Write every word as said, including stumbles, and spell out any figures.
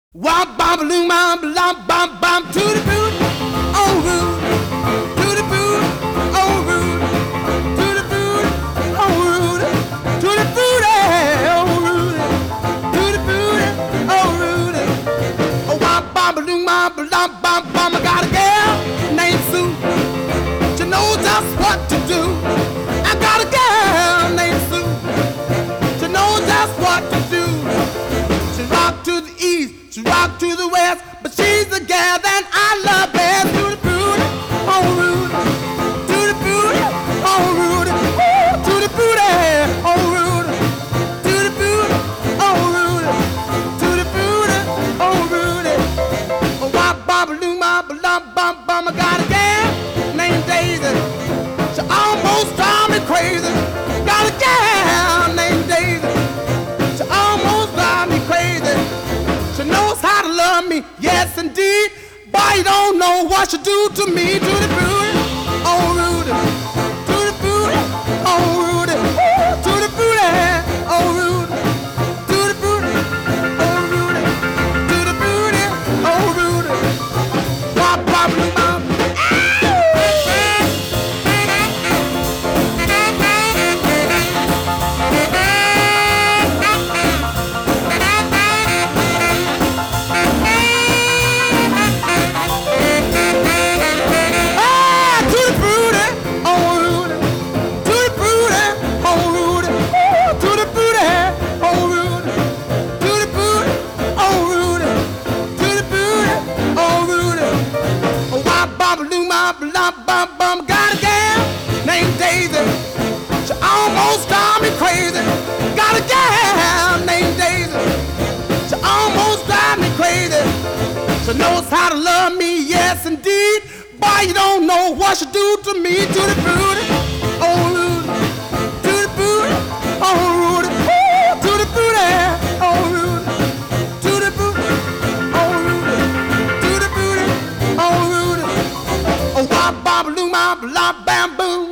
Wop bop loom bop lop bop bop to the boot, oh root, to the boot, oh root, to the boot, oh root, to the boot, oh root, to the boot, oh root. Oh wop bop loom bop lop bop bop. I got a girl named Sue. She knows just what to do. I got a girl named Sue. She knows just what to do. She rock to the east. She rock to the west, but she's the gal that I love best. To the booty, oh Rudy, to the booty, oh Rudy, ooh, to the booty, oh Rudy, to the booty, oh Rudy, to the booty, oh Rudy. Oh wop bop loom bop lop bop bop. I got a gal named Daisy. She almost drives me crazy. Got a gal named Daisy. She almost drives me crazy. She knows how to love me, yes indeed. Boy, you don't know what she do to me. To the booty, oh Rudy, to the booty, oh Rudy, ooh, to the booty, oh Rudy, to the booty, oh Rudy, to the booty, oh Rudy. Wop wop loom bop. Bop, bop, bop. Got a gal named Daisy. She almost drives me crazy. Got a gal named Daisy. She almost drives me crazy. She knows how to love me, yes indeed. Boy, you don't know what she do to me. To the booty, oh Rudy, to the booty, oh Rudy, ooh, to the booty, oh Rudy, to the booty, oh Rudy, to the booty, oh Rudy. Oh wop bop loom bop lop bam boom.